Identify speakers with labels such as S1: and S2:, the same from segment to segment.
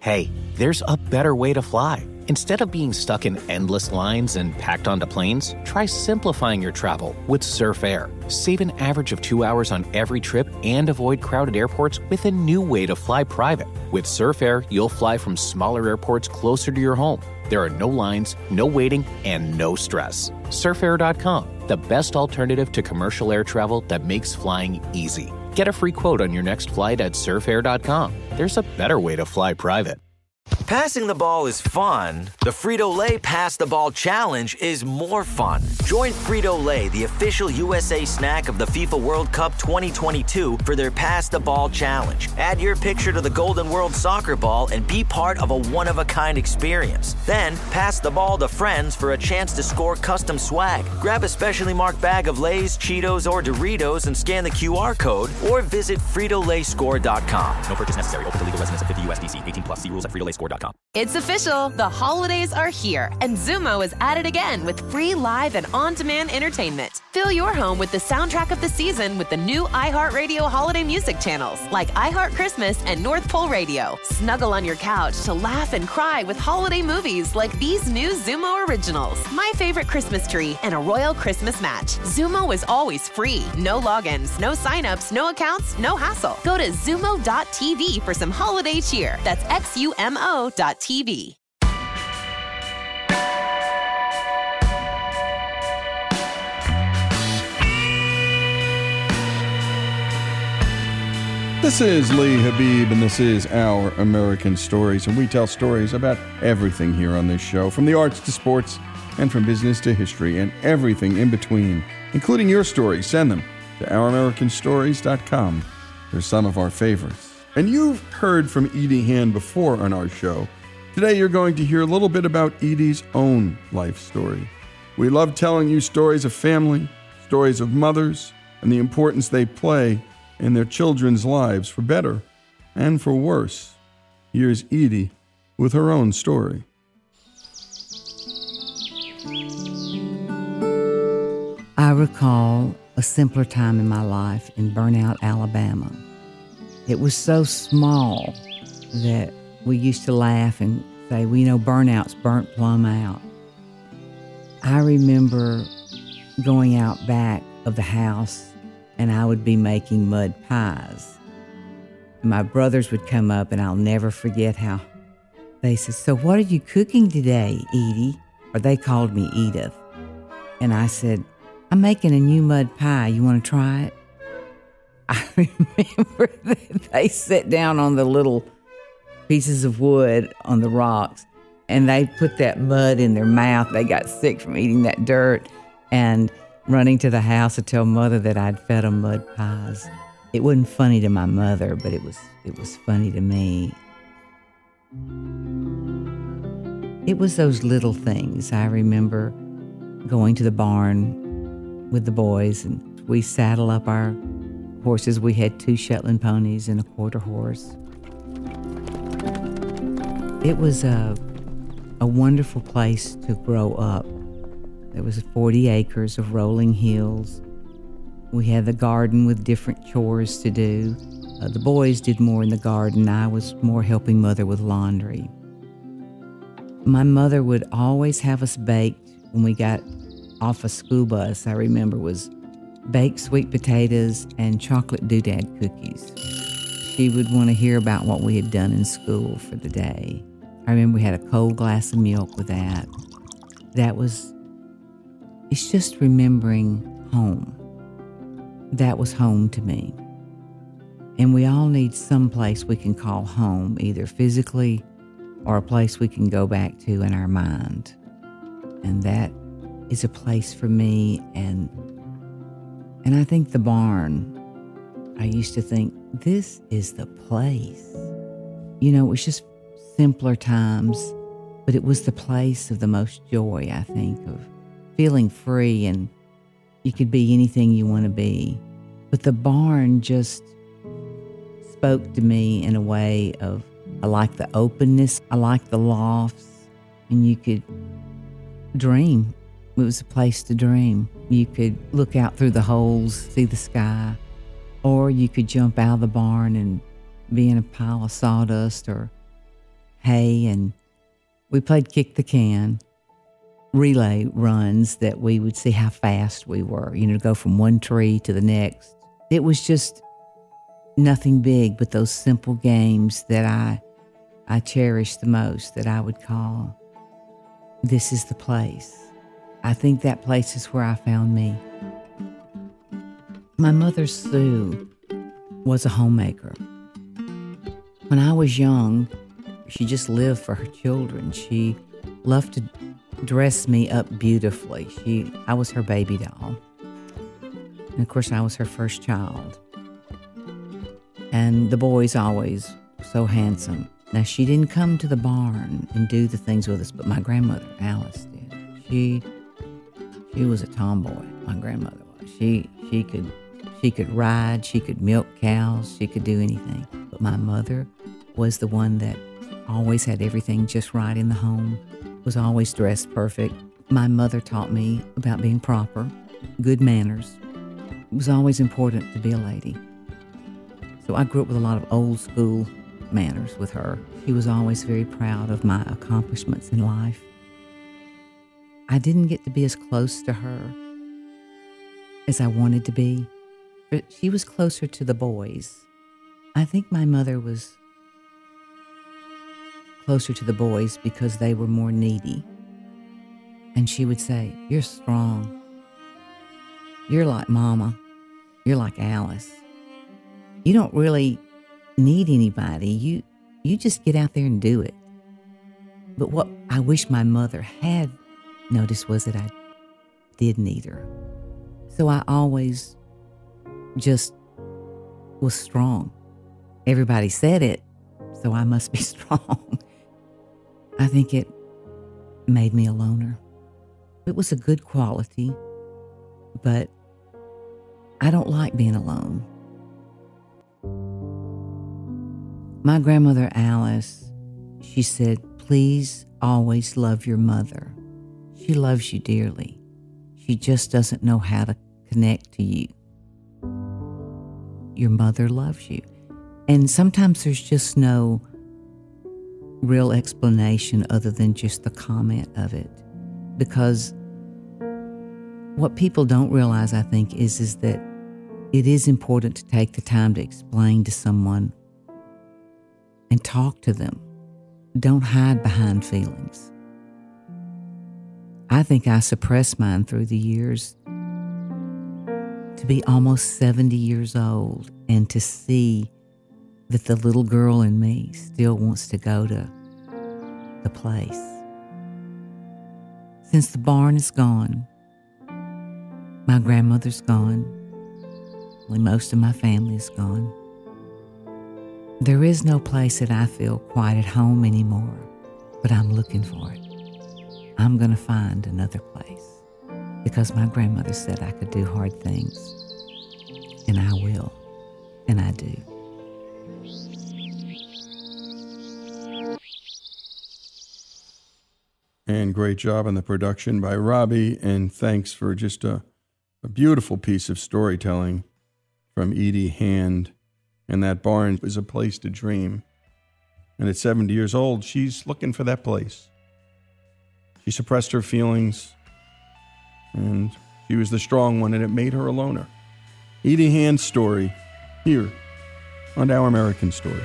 S1: Hey, there's a better way to fly. Instead of being stuck in endless lines and packed onto planes, try simplifying your travel with Surf Air. Save an average of 2 hours on every trip and avoid crowded airports with a new way to fly private. With Surf Air, you'll fly from smaller airports closer to your home. There are no lines, no waiting, and no stress. Surfair.com, the best alternative to commercial air travel that makes flying easy. Get a free quote on your next flight at surfair.com. There's a better way to fly private.
S2: Passing the ball is fun. The Frito-Lay Pass the Ball Challenge is more fun. Join Frito-Lay, the official USA snack of the FIFA World Cup 2022, for their Pass the Ball Challenge. Add your picture to the Golden World Soccer Ball and be part of a one-of-a-kind experience. Then, pass the ball to friends for a chance to score custom swag. Grab a specially marked bag of Lay's, Cheetos, or Doritos and scan the QR code, or visit FritoLayScore.com.
S3: No purchase necessary. Open to legal residents of 50 USDC. 18 plus. See rules at FritoLayScore.com.
S4: It's official. The holidays are here, and Zumo is at it again with free live and on-demand entertainment. Fill your home with the soundtrack of the season with the new iHeartRadio holiday music channels like iHeart Christmas and North Pole Radio. Snuggle on your couch to laugh and cry with holiday movies like these new Zumo originals, My Favorite Christmas Tree, and A Royal Christmas Match. Zumo is always free. No logins, no signups, no accounts, no hassle. Go to Zumo.tv for some holiday cheer. That's XUMO.tv.
S5: This is Lee Habib, and this is Our American Stories, and we tell stories about everything here on this show, from the arts to sports, and from business to history, and everything in between, including your stories. Send them to ouramericanstories.com. They're some of our favorites. And you've heard from Edie Hand before on our show. Today you're going to hear a little bit about Edie's own life story. We love telling you stories of family, stories of mothers, and the importance they play in their children's lives, for better and for worse. Here's Edie with her own story.
S6: I recall a simpler time in my life in Burnout, Alabama. It was so small that we used to laugh and say, well, you know, burnout's burnt plumb out. I remember going out back of the house and I would be making mud pies. My brothers would come up, and I'll never forget how they said, so what are you cooking today, Edie? Or they called me Edith. And I said, I'm making a new mud pie. You want to try it? I remember that they sat down on the little pieces of wood on the rocks, and they put that mud in their mouth. They got sick from eating that dirt, and running to the house to tell Mother that I'd fed them mud pies. It wasn't funny to my mother, but it was funny to me. It was those little things. I remember going to the barn with the boys, and we saddle up our horses. We had 2 Shetland ponies and a quarter horse. It was a wonderful place to grow up. There was 40 acres of rolling hills. We had the garden with different chores to do. The boys did more in the garden. I was more helping Mother with laundry. My mother would always have us baked when we got off a school bus. I remember was baked sweet potatoes and chocolate doodad cookies. She would want to hear about what we had done in school for the day. I remember we had a cold glass of milk with that. It's just remembering home. That was home to me. And we all need some place we can call home, either physically or a place we can go back to in our mind. And that is a place for me. And I think the barn, I used to think, this is the place. You know, it was just simpler times, but it was the place of the most joy, I think, of feeling free, and you could be anything you want to be. But the barn just spoke to me in a way of, I like the openness, I like the lofts, and you could dream. It was a place to dream. You could look out through the holes, see the sky, or you could jump out of the barn and be in a pile of sawdust or hay, and we played kick the can, relay runs that we would see how fast we were, to go from one tree to the next. It was just nothing big, but those simple games that I cherished the most, that I would call, this is the place. I think that place is where I found me. My mother, Sue, was a homemaker. When I was young, she just lived for her children. She loved to dress me up beautifully. I was her baby doll. And of course, I was her first child. And the boys always so handsome. Now, she didn't come to the barn and do the things with us, but my grandmother, Alice, did. She was a tomboy, my grandmother was. She could ride, she could milk cows, she could do anything. But my mother was the one that always had everything just right in the home, was always dressed perfect. My mother taught me about being proper, good manners. It was always important to be a lady. So I grew up with a lot of old school manners with her. She was always very proud of my accomplishments in life. I didn't get to be as close to her as I wanted to be, but she was closer to the boys. I think my mother was closer to the boys because they were more needy. And she would say, "You're strong. You're like Mama. You're like Alice. You don't really need anybody. You just get out there and do it." But what I wish my mother had noticed was that I did need her. So I always just was strong. Everybody said it, so I must be strong. I think it made me a loner. It was a good quality, but I don't like being alone. My grandmother, Alice, she said, "Please always love your mother. She loves you dearly. She just doesn't know how to connect to you. Your mother loves you." And sometimes there's just no real explanation other than just the comment of it. Because what people don't realize, I think, is that it is important to take the time to explain to someone and talk to them. Don't hide behind feelings. I think I suppressed mine through the years. To be almost 70 years old and to see that the little girl in me still wants to go to the place. Since the barn is gone, my grandmother's gone, most of my family is gone, there is no place that I feel quite at home anymore, but I'm looking for it. I'm going to find another place because my grandmother said I could do hard things, and I will, and I do.
S5: And great job on the production by Robbie, and thanks for just a beautiful piece of storytelling from Edie Hand. And that barn is a place to dream. And at 70 years old, she's looking for that place. She suppressed her feelings, and she was the strong one, and it made her a loner. Edie Hand's story here on Our American Stories.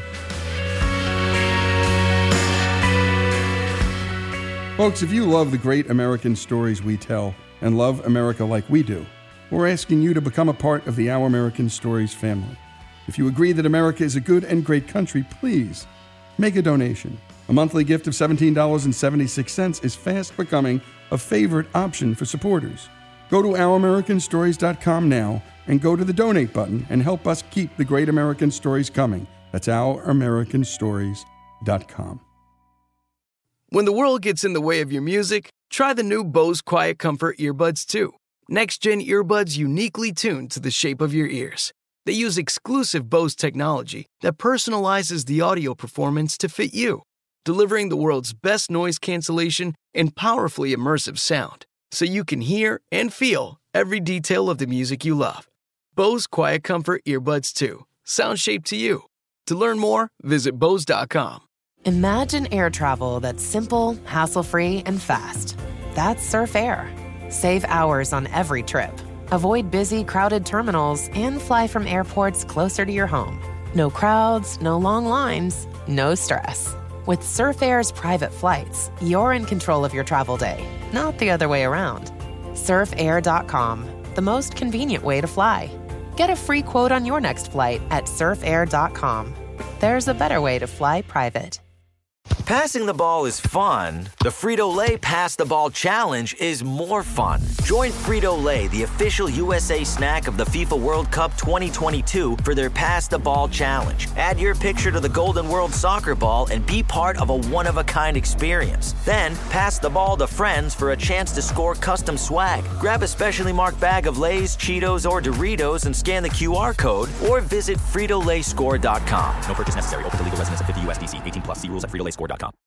S5: Folks, if you love the great American stories we tell and love America like we do, we're asking you to become a part of the Our American Stories family. If you agree that America is a good and great country, please make a donation. A monthly gift of $17.76 is fast becoming a favorite option for supporters. Go to OurAmericanStories.com now and go to the donate button and help us keep the great American stories coming. That's OurAmericanStories.com.
S7: When the world gets in the way of your music, try the new Bose Quiet Comfort Earbuds 2. Next-gen earbuds uniquely tuned to the shape of your ears. They use exclusive Bose technology that personalizes the audio performance to fit you, delivering the world's best noise cancellation and powerfully immersive sound, so you can hear and feel every detail of the music you love. Bose Quiet Comfort Earbuds 2. Sound shaped to you. To learn more, visit Bose.com.
S4: Imagine air travel that's simple, hassle-free, and fast. That's Surf Air. Save hours on every trip. Avoid busy, crowded terminals and fly from airports closer to your home. No crowds, no long lines, no stress. With Surf Air's private flights, you're in control of your travel day, not the other way around. Surfair.com, the most convenient way to fly. Get a free quote on your next flight at surfair.com. There's a better way to fly private.
S2: Passing the ball is fun. The Frito-Lay Pass the Ball Challenge is more fun. Join Frito-Lay, the official USA snack of the FIFA World Cup 2022, for their Pass the Ball Challenge. Add your picture to the Golden World Soccer Ball and be part of a one-of-a-kind experience. Then, pass the ball to friends for a chance to score custom swag. Grab a specially marked bag of Lay's, Cheetos, or Doritos and scan the QR code, or visit FritoLayScore.com.
S3: No purchase necessary. Open to legal residents of 50 USDC. 18 plus. See rules at FritoLayScore.com.